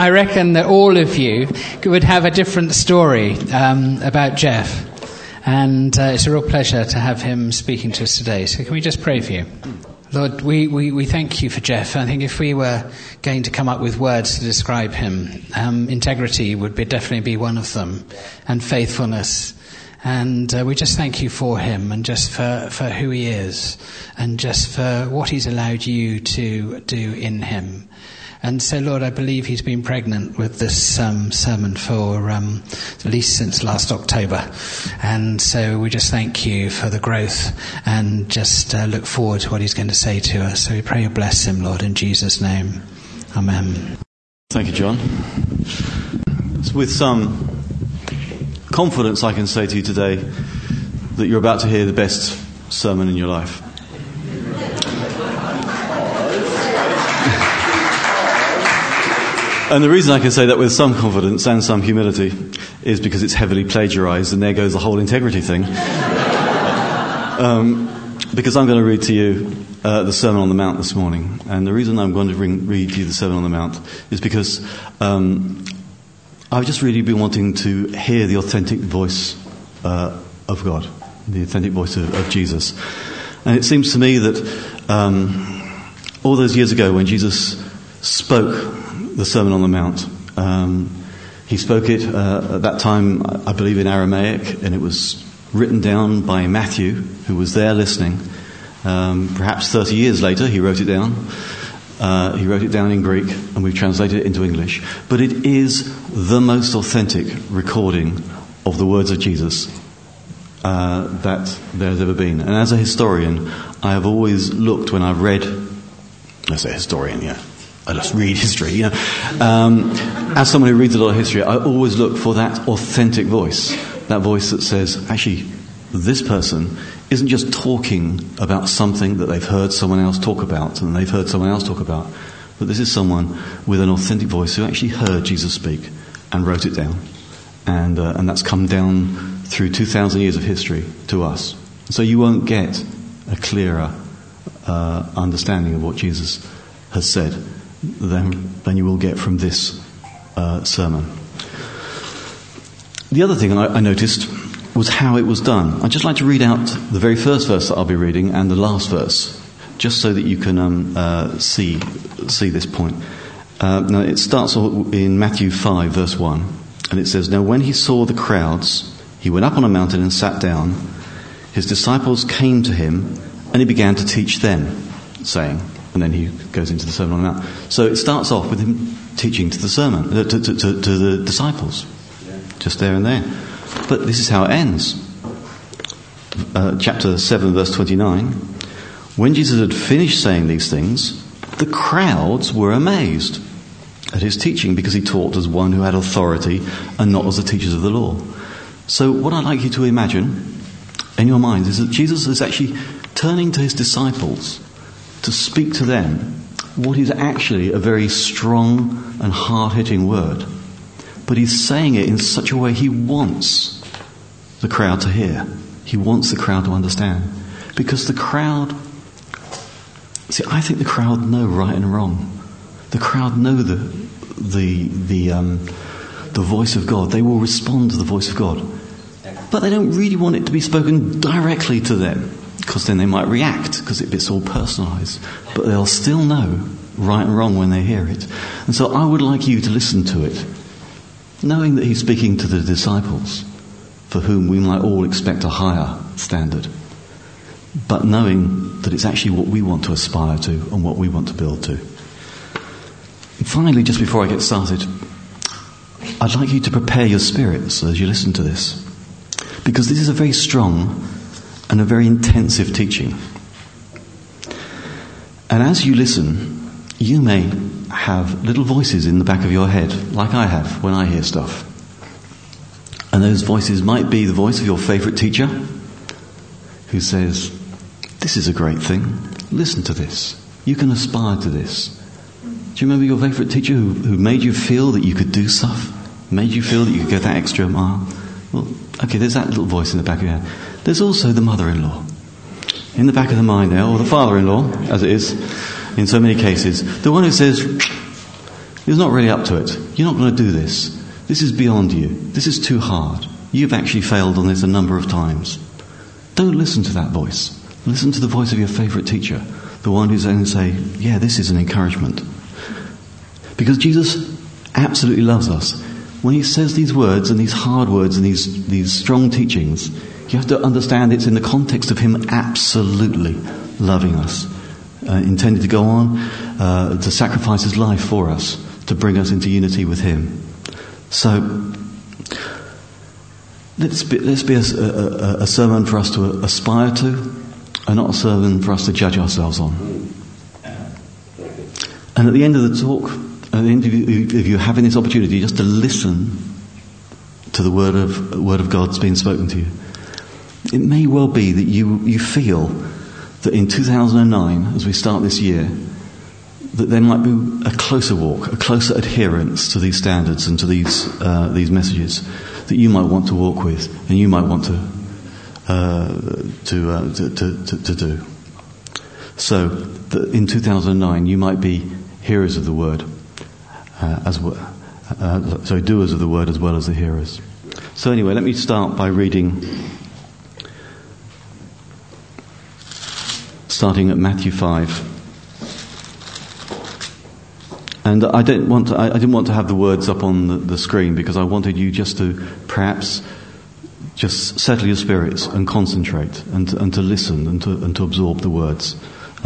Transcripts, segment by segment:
I reckon that all of you would have a different story about Jeff. And it's a real pleasure to have him speaking to us today. So can we just pray for you? Lord, we thank you for Jeff. I think if we were going to come up with words to describe him, integrity would definitely be one of them, and faithfulness. And we just thank you for him, and just for who he is, and just for what he's allowed you to do in him. And so, Lord, I believe he's been pregnant with this sermon for at least since last October. And so we just thank you for the growth, and just look forward to what he's going to say to us. So we pray you bless him, Lord, in Jesus' name. Amen. Thank you, John. With some confidence, I can say to you today that you're about to hear the best sermon in your life. And the reason I can say that with some confidence and some humility is because it's heavily plagiarized, and there goes the whole integrity thing. Because I'm going to read to you the Sermon on the Mount this morning. And the reason I'm going to read to you the Sermon on the Mount is because I've just really been wanting to hear the authentic voice of God, the authentic voice of Jesus. And it seems to me that all those years ago when Jesus spoke the Sermon on the Mount, he spoke it at that time, I believe, in Aramaic, and it was written down by Matthew, who was there listening. Perhaps 30 years later, he wrote it down. He wrote it down in Greek, and we've translated it into English. But it is the most authentic recording of the words of Jesus that there's ever been. And as a historian, I have always looked when I've read, I say historian, yeah, I just read history, you know. As someone who reads a lot of history, I always look for that authentic voice, that voice that says, actually, this person isn't just talking about something that they've heard someone else talk about, and they've heard someone else talk about, but this is someone with an authentic voice who actually heard Jesus speak and wrote it down. And that's come down through 2,000 years of history to us. So you won't get a clearer understanding of what Jesus has said than you will get from this sermon. The other thing I noticed was how it was done. I'd just like to read out the very first verse that I'll be reading and the last verse, just so that you can see this point. Now it starts in Matthew 5, verse 1, and it says, "Now when he saw the crowds, he went up on a mountain and sat down. His disciples came to him, and he began to teach them, saying," and then he goes into the Sermon on the Mount. So it starts off with him teaching to the disciples, just there and there. But this is how it ends. Chapter 7, verse 29. "When Jesus had finished saying these things, the crowds were amazed at his teaching, because he taught as one who had authority and not as the teachers of the law." So what I'd like you to imagine in your minds is that Jesus is actually turning to his disciples to speak to them what is actually a very strong and hard-hitting word. But he's saying it in such a way he wants the crowd to hear. He wants the crowd to understand. Because the crowd... See, I think the crowd know right and wrong. The crowd know the voice of God. They will respond to the voice of God. But they don't really want it to be spoken directly to them, because then they might react, because it's all personalised. But they'll still know right and wrong when they hear it. And so I would like you to listen to it, knowing that he's speaking to the disciples, for whom we might all expect a higher standard, but knowing that it's actually what we want to aspire to and what we want to build to. And finally, just before I get started, I'd like you to prepare your spirits as you listen to this, because this is a very strong and a very intensive teaching. And as you listen, you may have little voices in the back of your head, like I have when I hear stuff. And those voices might be the voice of your favourite teacher, who says, "This is a great thing, listen to this, you can aspire to this." Do you remember your favourite teacher who made you feel that you could do stuff? Made you feel that you could go that extra mile? Well, okay, there's that little voice in the back of your head. There's also the mother-in-law in the back of the mind there, or the father-in-law, as it is in so many cases. The one who says, He's not really up to it. You're not going to do this. This is beyond you. This is too hard. You've actually failed on this a number of times. Don't listen to that voice. Listen to the voice of your favourite teacher, the one who's going to say, yeah, this is an encouragement. Because Jesus absolutely loves us. When he says these words and these hard words and these strong teachings, you have to understand it's in the context of him absolutely loving us. Intended to go on to sacrifice his life for us, to bring us into unity with him. So, let's be a sermon for us to aspire to, and not a sermon for us to judge ourselves on. And at the end of the talk, at the end of you having this opportunity just to listen to the word of God's being spoken to you, it may well be that you feel that in 2009, as we start this year, that there might be a closer walk, a closer adherence to these standards and to these messages that you might want to walk with, and you might want to do. So that in 2009 you might be hearers of the word, doers of the word as well as the hearers. So anyway, let me start by reading, starting at Matthew 5. And I didn't want to have the words up on the screen because I wanted you just to perhaps just settle your spirits and concentrate and to listen and to absorb the words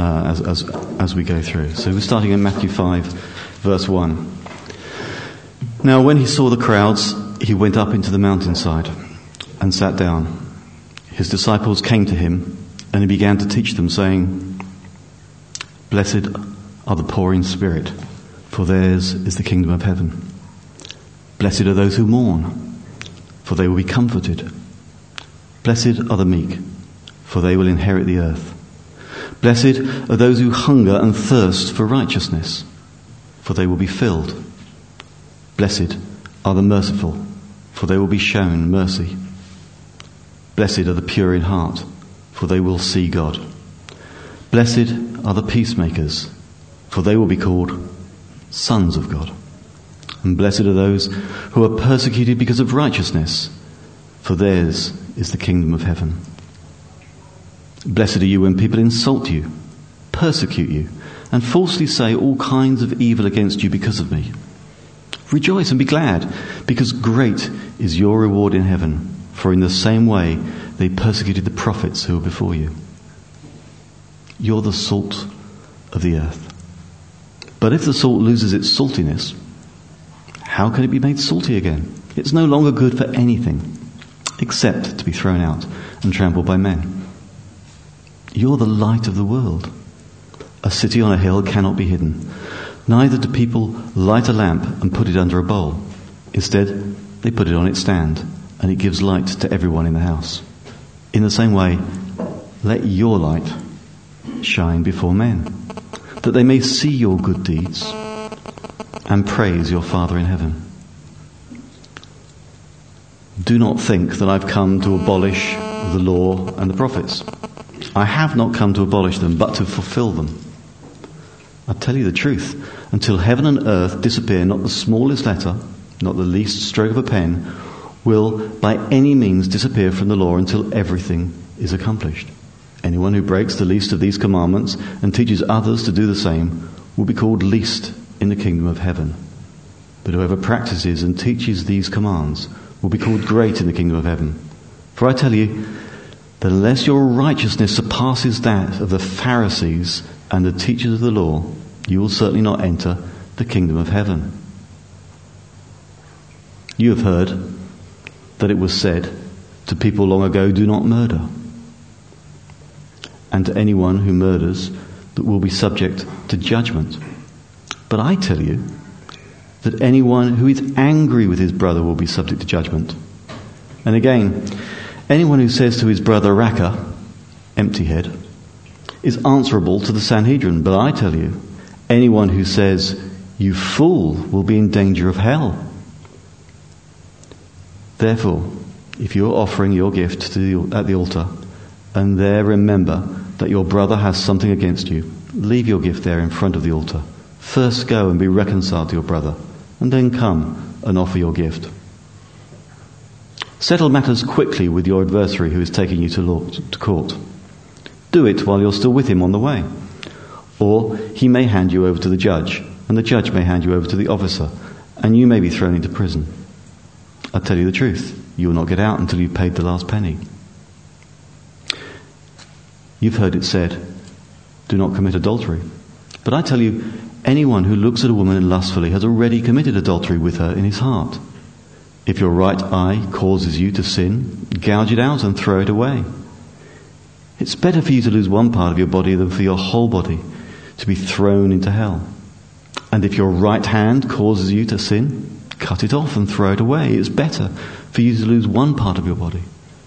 as we go through. So we're starting in Matthew 5, verse 1. Now when he saw the crowds, he went up into the mountainside and sat down. His disciples came to him, and he began to teach them, saying, "Blessed are the poor in spirit, for theirs is the kingdom of heaven. Blessed are those who mourn, for they will be comforted. Blessed are the meek, for they will inherit the earth. Blessed are those who hunger and thirst for righteousness, for they will be filled. Blessed are the merciful, for they will be shown mercy. Blessed are the pure in heart, for they will see God. Blessed are the peacemakers, for they will be called sons of God. And blessed are those who are persecuted because of righteousness, for theirs is the kingdom of heaven. Blessed are you when people insult you, persecute you, and falsely say all kinds of evil against you because of me. Rejoice and be glad, because great is your reward in heaven, for in the same way they persecuted the prophets who were before you. You're the salt of the earth. But if the salt loses its saltiness, how can it be made salty again? It's no longer good for anything except to be thrown out and trampled by men. You're the light of the world. A city on a hill cannot be hidden. Neither do people light a lamp and put it under a bowl. Instead, they put it on its stand, and it gives light to everyone in the house. In the same way, let your light shine before men, that they may see your good deeds and praise your Father in heaven. Do not think that I've come to abolish the law and the prophets. I have not come to abolish them, but to fulfill them. I tell you the truth, until heaven and earth disappear, not the smallest letter, not the least stroke of a pen, will by any means disappear from the law until everything is accomplished. Anyone who breaks the least of these commandments and teaches others to do the same will be called least in the kingdom of heaven. But whoever practices and teaches these commands will be called great in the kingdom of heaven. For I tell you that unless your righteousness surpasses that of the Pharisees and the teachers of the law, you will certainly not enter the kingdom of heaven. You have heard that it was said to people long ago, do not murder. And to anyone who murders, that will be subject to judgment. But I tell you that anyone who is angry with his brother will be subject to judgment. And again, anyone who says to his brother, Raka, empty head, is answerable to the Sanhedrin. But I tell you, anyone who says, you fool, will be in danger of hell. Therefore, if you are offering your gift at the altar, and there remember that your brother has something against you, leave your gift there in front of the altar. First go and be reconciled to your brother, and then come and offer your gift. Settle matters quickly with your adversary who is taking you to court. Do it while you're still with him on the way. Or he may hand you over to the judge, and the judge may hand you over to the officer, and you may be thrown into prison. I tell you the truth, you will not get out until you've paid the last penny. You've heard it said, do not commit adultery. But I tell you, anyone who looks at a woman lustfully has already committed adultery with her in his heart. If your right eye causes you to sin, gouge it out and throw it away. It's better for you to lose one part of your body than for your whole body to be thrown into hell. And if your right hand causes you to sin, cut it off and throw it away. It's better for you to lose one part of your body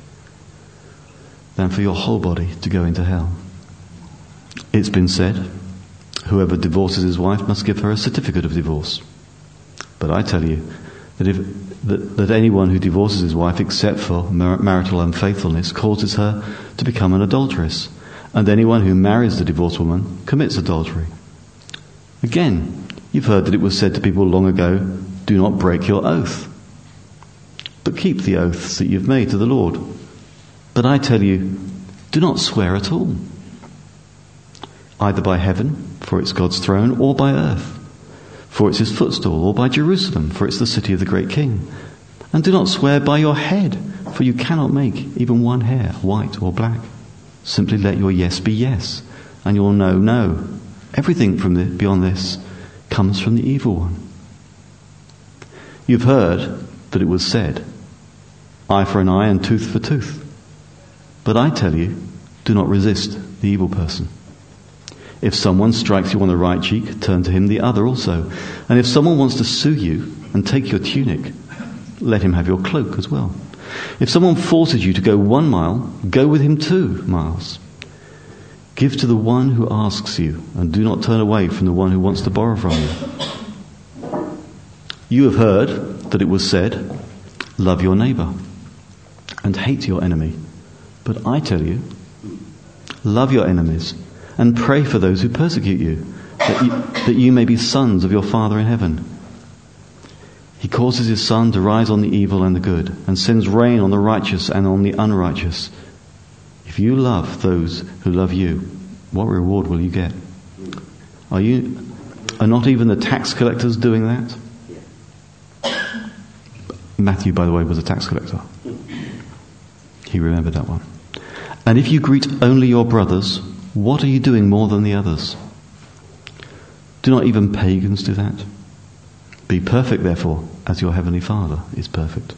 than for your whole body to go into hell. It's been said, whoever divorces his wife must give her a certificate of divorce. But I tell you that anyone who divorces his wife except for marital unfaithfulness causes her to become an adulteress, and anyone who marries the divorced woman commits adultery. Again, you've heard that it was said to people long ago, do not break your oath, but keep the oaths that you've made to the Lord. But I tell you, do not swear at all, either by heaven, for it's God's throne, or by earth, for it's his footstool, or by Jerusalem, for it's the city of the great king. And do not swear by your head, for you cannot make even one hair white or black. Simply let your yes be yes, and your no, no. Everything beyond this comes from the evil one. You've heard that it was said, eye for an eye and tooth for tooth. But I tell you, do not resist the evil person. If someone strikes you on the right cheek, turn to him the other also. And if someone wants to sue you and take your tunic, let him have your cloak as well. If someone forces you to go 1 mile, go with him 2 miles. Give to the one who asks you, and do not turn away from the one who wants to borrow from you. You have heard that it was said, love your neighbour and hate your enemy. But I tell you, love your enemies and pray for those who persecute you, that you may be sons of your Father in heaven. He causes his sun to rise on the evil and the good, and sends rain on the righteous and on the unrighteous. If you love those who love you, what reward will you get? Are not even the tax collectors doing that? Matthew, by the way, was a tax collector. He remembered that one. And if you greet only your brothers, what are you doing more than the others? Do not even pagans do that? Be perfect, therefore, as your heavenly Father is perfect.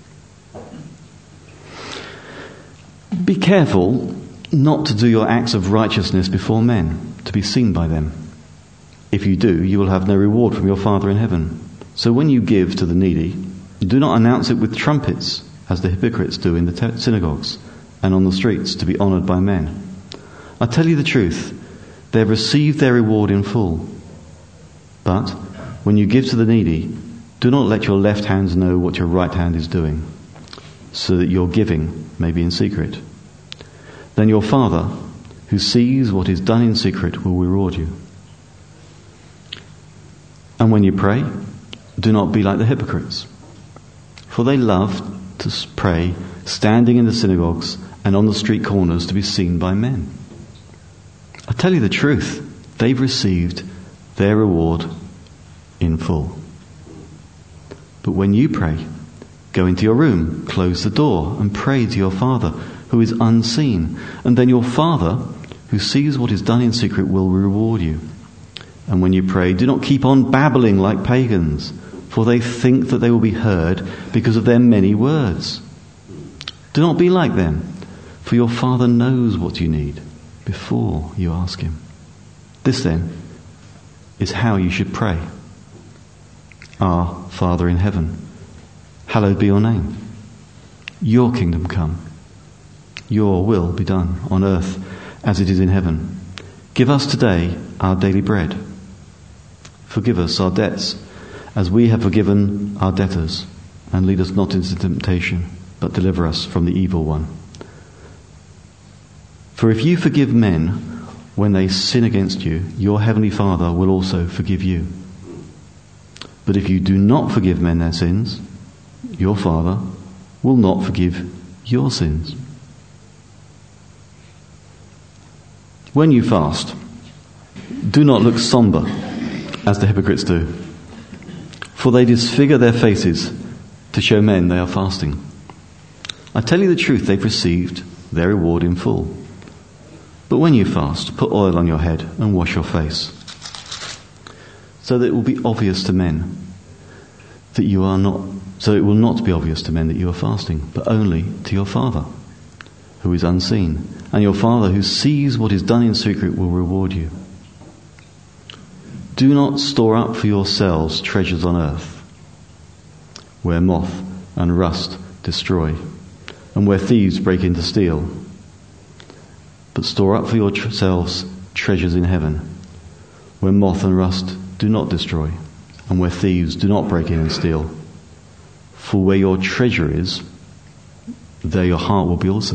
Be careful not to do your acts of righteousness before men, to be seen by them. If you do, you will have no reward from your Father in heaven. So when you give to the needy, do not announce it with trumpets, as the hypocrites do in the synagogues and on the streets, to be honoured by men. I tell you the truth, they have received their reward in full. But when you give to the needy, do not let your left hand know what your right hand is doing, so that your giving may be in secret. Then your Father, who sees what is done in secret, will reward you. And when you pray, do not be like the hypocrites, for they love to pray standing in the synagogues and on the street corners to be seen by men. I tell you the truth, they've received their reward in full. But when you pray, go into your room, close the door, and pray to your Father who is unseen. And then your Father, who sees what is done in secret, will reward you. And when you pray, do not keep on babbling like pagans, for they think that they will be heard because of their many words. Do not be like them, for your Father knows what you need before you ask him. This then is how you should pray. Our Father in heaven, hallowed be your name. Your kingdom come. Your will be done on earth as it is in heaven. Give us today our daily bread. Forgive us our debts as we have forgiven our debtors. And lead us not into temptation, but deliver us from the evil one. For if you forgive men when they sin against you, your heavenly Father will also forgive you. But if you do not forgive men their sins, your Father will not forgive your sins. When you fast, do not look somber, as the hypocrites do, for they disfigure their faces to show men they are fasting. I tell you the truth, they've received their reward in full. But when you fast, put oil on your head and wash your face, so that it will be obvious to men that you are not, so it will not be obvious to men that you are fasting, but only to your Father, who is unseen. And your Father who sees what is done in secret will reward you. Do not store up for yourselves treasures on earth, where moth and rust destroy, and where thieves break in to steal. But store up for yourselves treasures in heaven, where moth and rust do not destroy, and where thieves do not break in and steal. For where your treasure is, there your heart will be also.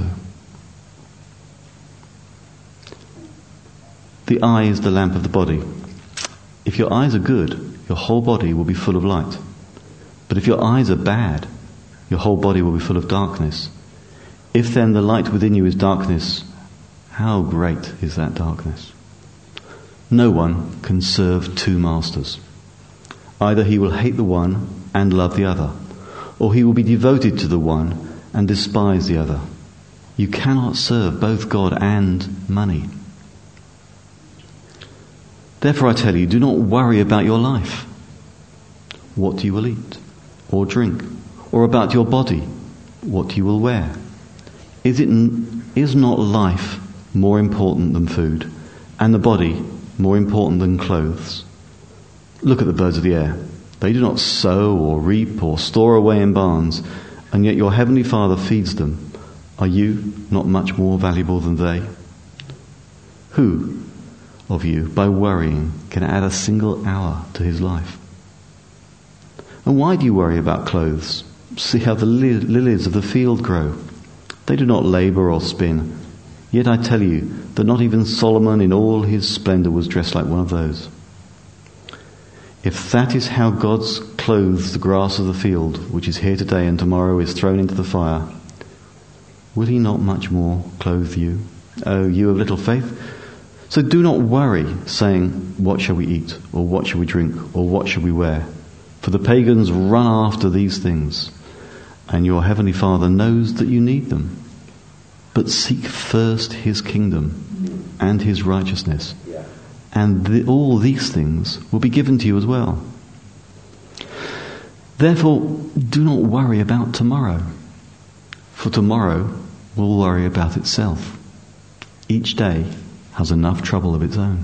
The eye is the lamp of the body. If your eyes are good, your whole body will be full of light. But if your eyes are bad, your whole body will be full of darkness. If then the light within you is darkness, how great is that darkness? No one can serve two masters. Either he will hate the one and love the other, or he will be devoted to the one and despise the other. You cannot serve both God and money. Therefore I tell you, do not worry about your life, what you will eat or drink, or about your body, what you will wear. Is not life more important than food, and the body more important than clothes? Look at the birds of the air. They do not sow or reap or store away in barns, and yet your heavenly Father feeds them. Are you not much more valuable than they? Who of you, by worrying, can add a single hour to his life? And why do you worry about clothes? See how the lilies of the field grow. They do not labor or spin. Yet I tell you that not even Solomon in all his splendor was dressed like one of those. If that is how God clothes the grass of the field, which is here today and tomorrow is thrown into the fire, will he not much more clothe you, O you of little faith? So do not worry, saying, what shall we eat, or what shall we drink, or what shall we wear? For the pagans run after these things, and your heavenly Father knows that you need them. But seek first his kingdom and his righteousness, and all these things will be given to you as well. Therefore, do not worry about tomorrow, for tomorrow will worry about itself. Each day has enough trouble of its own.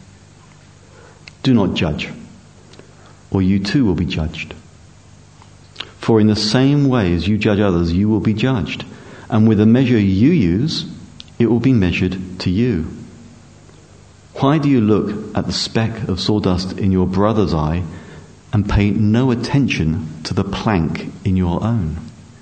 Do not judge, or you too will be judged. For in the same way as you judge others, you will be judged. And with the measure you use, it will be measured to you. Why do you look at the speck of sawdust in your brother's eye and pay no attention to the plank in your own?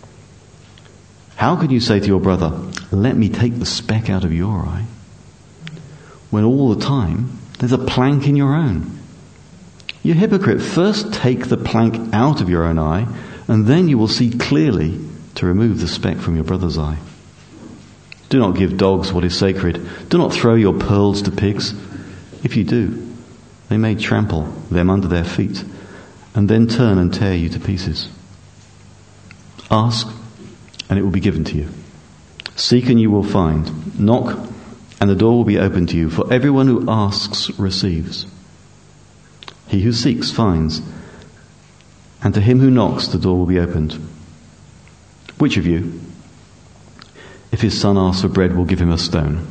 How can you say to your brother, let me take the speck out of your eye, when all the time there's a plank in your own? You hypocrite, first take the plank out of your own eye, and then you will see clearly to remove the speck from your brother's eye. Do not give dogs what is sacred. Do not throw your pearls to pigs. If you do, they may trample them under their feet, and then turn and tear you to pieces. Ask, and it will be given to you. Seek, and you will find. Knock, and the door will be opened to you. For everyone who asks receives. He who seeks finds, and to him who knocks the door will be opened. Which of you, if his son asks for bread, will give him a stone?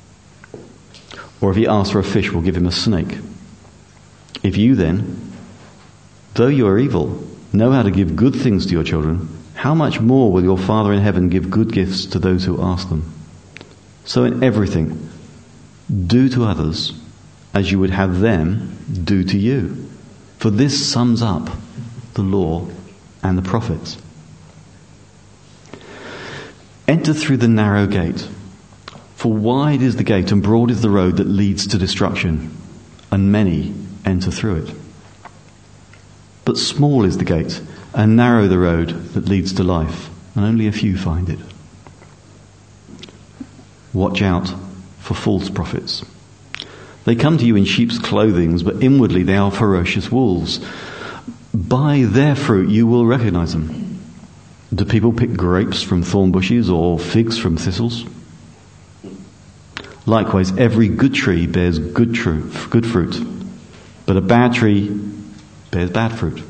Or if he asks for a fish, will give him a snake? If you then, though you are evil, know how to give good things to your children, how much more will your Father in heaven give good gifts to those who ask them? So in everything, do to others as you would have them do to you. For this sums up the law and the prophets. Enter through the narrow gate, for wide is the gate and broad is the road that leads to destruction, and many enter through it. But small is the gate, and narrow the road that leads to life, and only a few find it. Watch out for false prophets. They come to you in sheep's clothing, but inwardly they are ferocious wolves. By their fruit you will recognize them. Do people pick grapes from thorn bushes or figs from thistles? Likewise, every good tree bears good fruit, but a bad tree bears bad fruit.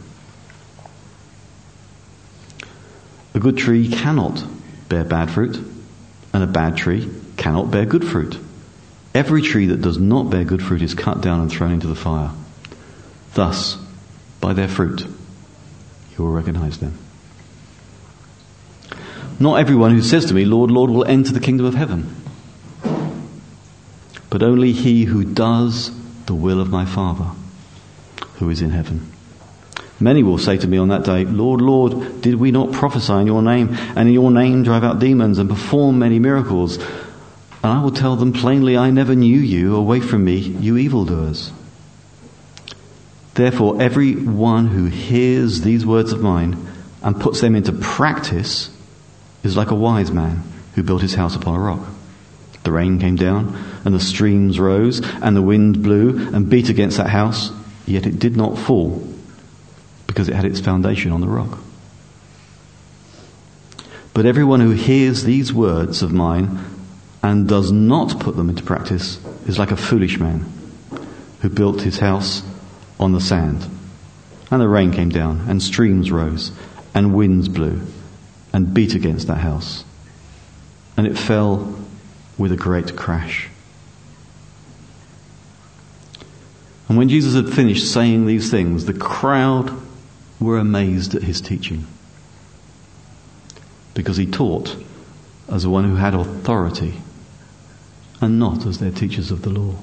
A good tree cannot bear bad fruit, and a bad tree cannot bear good fruit. Every tree that does not bear good fruit is cut down and thrown into the fire. Thus, by their fruit, you will recognize them. Not everyone who says to me, Lord, Lord, will enter the kingdom of heaven, but only he who does the will of my Father who is in heaven. Many will say to me on that day, Lord, Lord, did we not prophesy in your name, and in your name drive out demons and perform many miracles? And I will tell them plainly, I never knew you. Away from me, you evildoers. Therefore, every one who hears these words of mine and puts them into practice is like a wise man who built his house upon a rock. The rain came down, and the streams rose, and the wind blew and beat against that house, yet it did not fall, because it had its foundation on the rock. But everyone who hears these words of mine and does not put them into practice is like a foolish man who built his house on the sand. And the rain came down, and streams rose, and winds blew, and beat against that house. And it fell with a great crash. And when Jesus had finished saying these things, the crowd were amazed at his teaching, because he taught as one who had authority and not as their teachers of the law.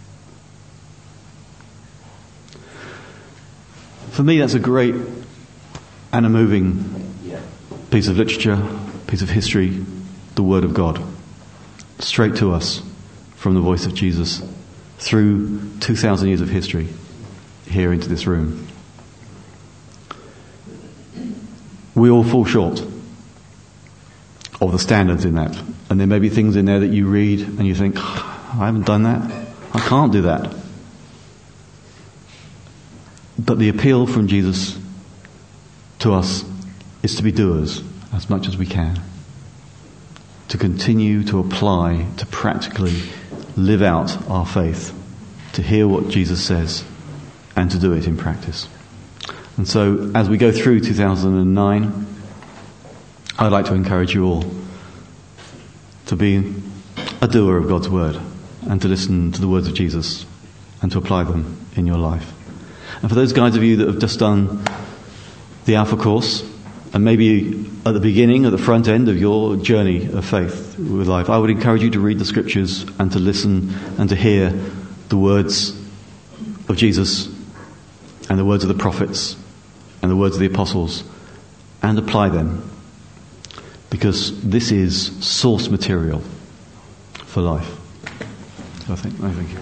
For me, that's a great and a moving piece of literature, piece of history, the Word of God, straight to us from the voice of Jesus through 2,000 years of history here into this room. We all fall short of the standards in that. And there may be things in there that you read and you think, I haven't done that. I can't do that. But the appeal from Jesus to us is to be doers as much as we can. To continue to apply, to practically live out our faith, to hear what Jesus says and to do it in practice. And so as we go through 2009, I'd like to encourage you all to be a doer of God's word and to listen to the words of Jesus and to apply them in your life. And for those guys of you that have just done the Alpha course, and maybe at the beginning, at the front end of your journey of faith with life, I would encourage you to read the scriptures and to listen and to hear the words of Jesus and the words of the prophets and the words of the apostles and apply them, because this is source material for life. So I think you.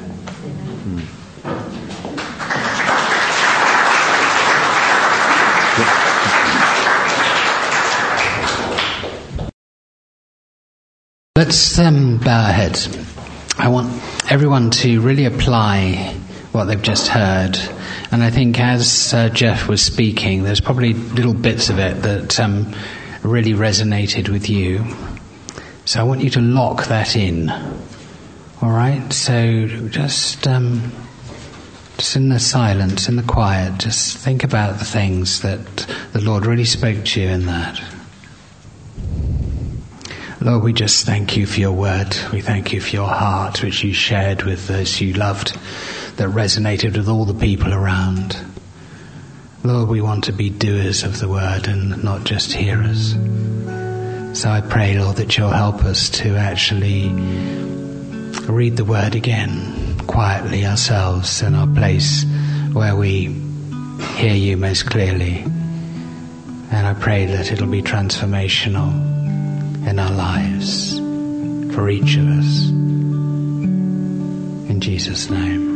Let's bow our heads. I want everyone to really apply what they've just heard. And I think as Jeff was speaking, there's probably little bits of it that really resonated with you. So I want you to lock that in. All right? So just in the silence, in the quiet, just think about the things that the Lord really spoke to you in that. Lord, we just thank you for your word. We thank you for your heart, which you shared with those you loved, that resonated with all the people around. Lord, we want to be doers of the word and not just hearers. So I pray, Lord, that you'll help us to actually read the word again, quietly ourselves in our place where we hear you most clearly. And I pray that it'll be transformational in our lives for each of us. In Jesus' name.